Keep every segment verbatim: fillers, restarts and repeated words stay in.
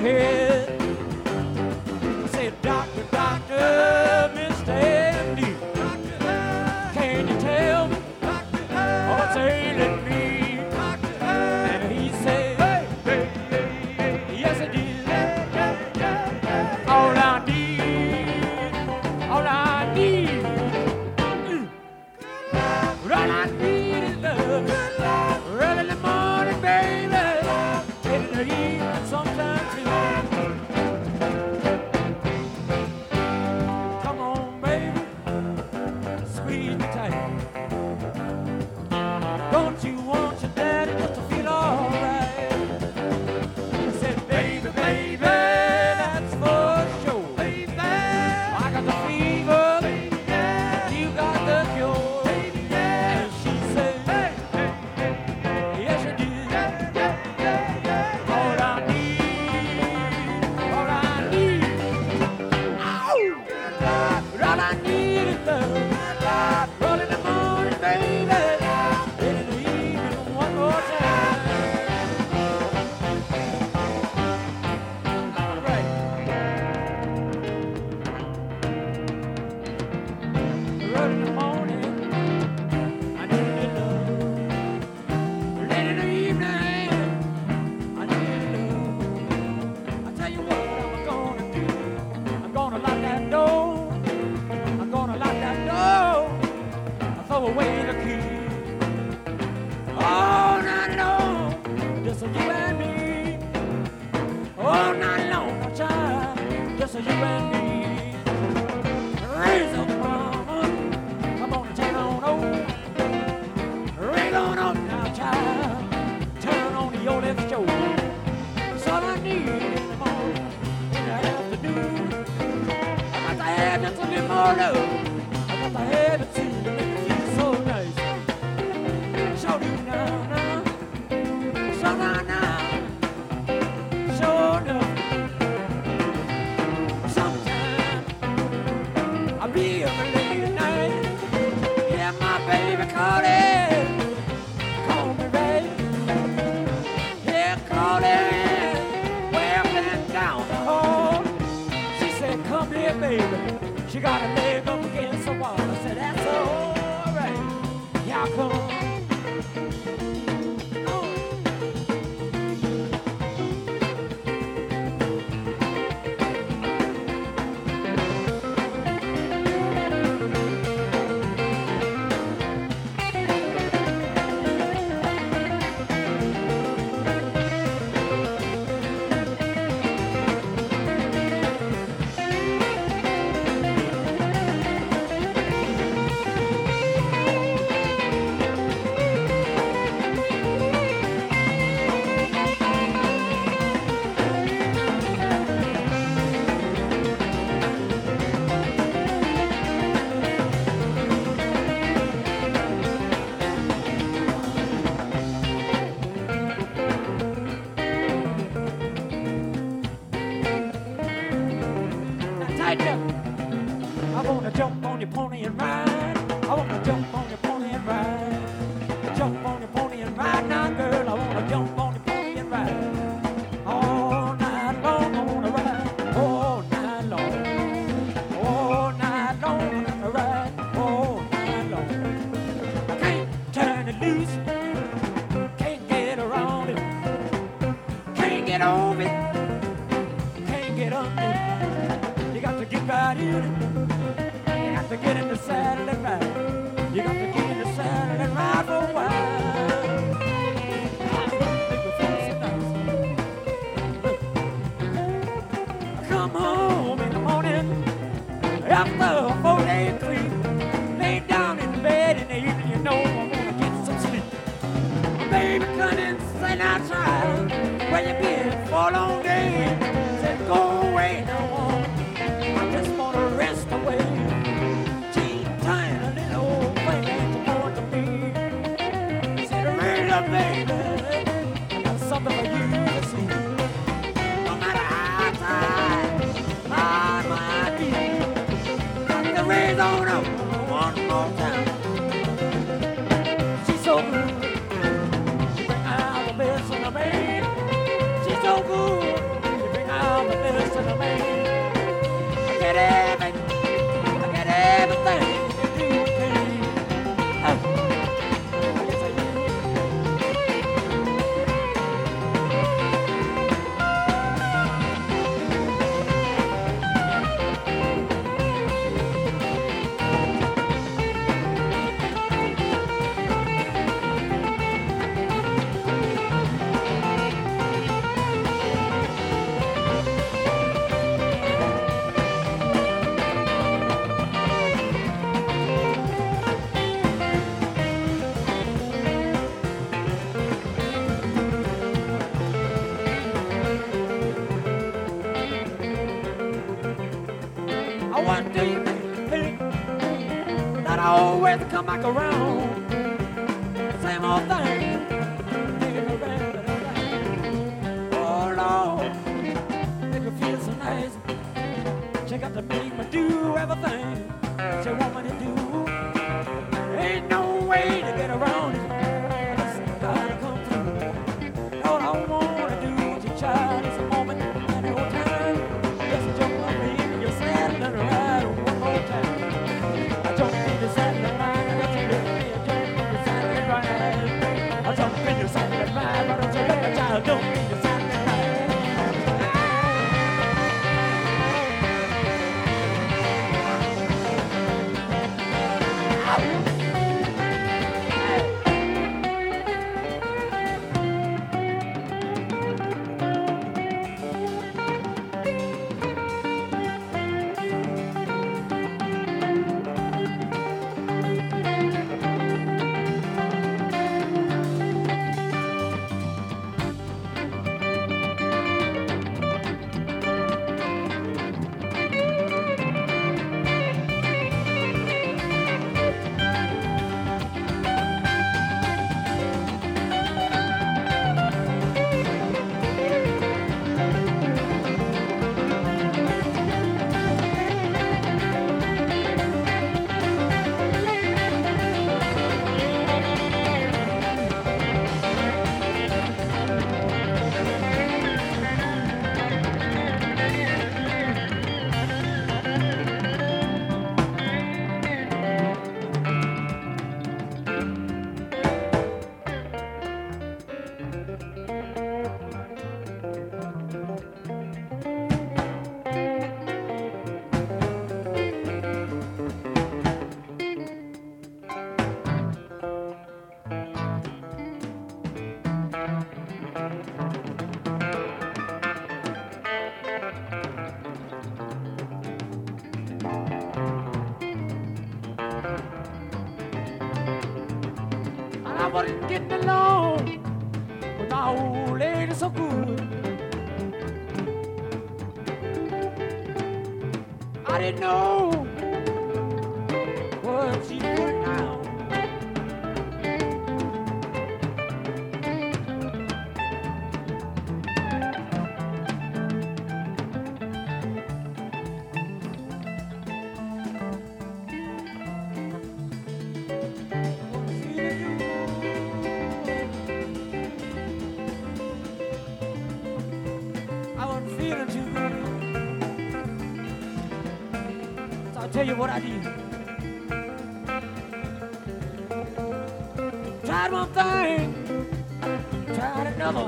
head. I said, doctor, doctor, Mister M D, can you tell me what's ailing me? And he said, hey, hey, hey, yes it is. All I need, all I need, mm, all I need is love. Early in the morning, baby, late in the evening, sometime too. Come on, baby, squeeze me tight. Don't you want your daddy just to feel alright? I said, baby, baby, that's for sure. Baby, I got the fever, baby, you got the cure. Baby, and she said, hey, hey, hey, yes you did. All I need, all I need, ow! All I need is love. Early in the morning, baby, late in the evening, one more time. Right. Early in the morning, I need your love. Late in the evening, I need your love. I tell you what I'm gonna do. I'm gonna lock that door. I'm gonna lock that door. I throw away the key. All night long, just so you and me. All night long, my child, just so you and me. Raise up, mama, come on and turn on over. Raise on up now, child, turn on the old left shoulder. That's all I need in the morning, in the afternoon. I got to have just a little more love. I got to have it too to make me feel so nice. Show you now, now. Show now, now. Show enough. Sometimes I'll be up late at night. Yeah, my baby calling. Call me right. Yeah, calling. Way up and down the hall. She said, come here, baby. She got her leg up against the wall. I said, that's all right. Yeah, come on. Tighten up. I wanna jump on your pony and ride. I wanna jump on your pony and ride. Jump on your pony and ride now, girl. I wanna jump on your pony and ride. All night long, I wanna ride. All night long. All night long, I wanna ride. All night long. I can't turn it loose. Can't get around it. Can't get over it. Can't get under it. You got to get right in it. You got to get in the saddle and ride. You got to get in the saddle and ride for a while. Make me feel so nice. Come home in the morning after a four-day creep. Lay down in bed in the evening, you know I wanna get some sleep. Baby, come in, sit outside. Where you been for a long day? Said go away, no one. I just wanna rest away. Tea time, a little old thing ain't important to me. Said raise up, baby. I got something for you to see. No matter how tired I might be, got to raise on up one more time. She's so good. She bring out the best in the man. She's so good. She bring out get everything. I get everything you can. Oh, yes, I do. I want to think that I always come back around. Same old thing. Oh Lord, make me feel so nice. She got to make me do everything she want me to do. Ain't no way to get around it. I just gotta come through. All I wanna do is your child. It's a moment and no time. Just jump up in your saddle and ride one more time. I jump in the saddle and ride. I got you ready. I jump in the saddle and ride. I jump in the saddle and ride. Why don't you let the child jump in the saddle and ride? I wasn't getting along with my old lady so good. I didn't know what she put down. Feeling too good. So I'll tell you what I did. Tried one thing, tried another.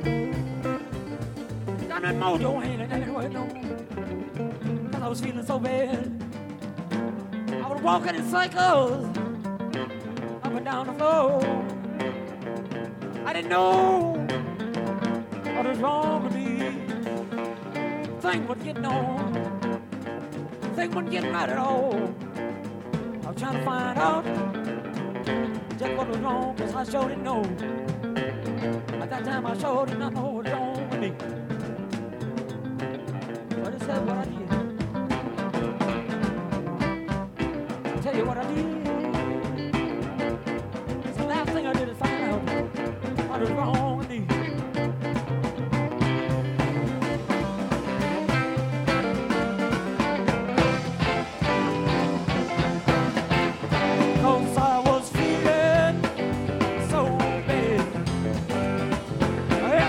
Got that mojo hand and that didn't work no more. Cause I was feeling so bad. I was walking in circles up and down the floor. I didn't know what was wrong with me. Thing wasn't getting on. Thing wasn't getting right at all. I was trying to find out just what was wrong, cause I sure didn't know. At that time I sure did not know what was wrong with me. But it said what I did. I'll tell you what I did. It's the last thing I did is find out what was wrong with me.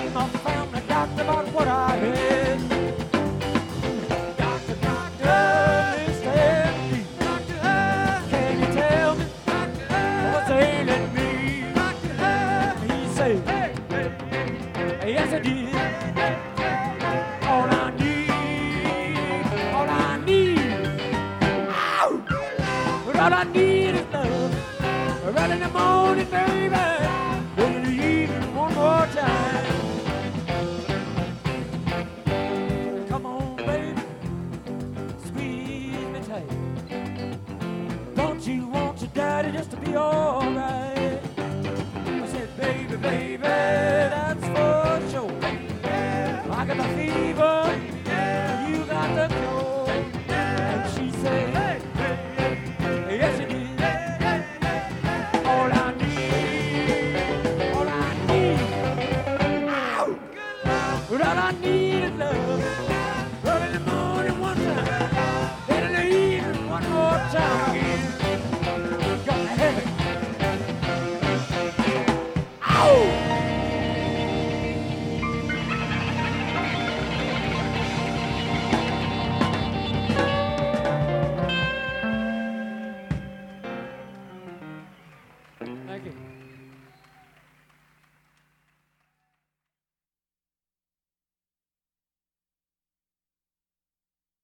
About what I heard. Doctor, doctor. all I need is love. Right in the morning, baby, in the evening one more time. Come on, baby, squeeze me tight. Don't you want your daddy just to be alright? I said, baby, baby.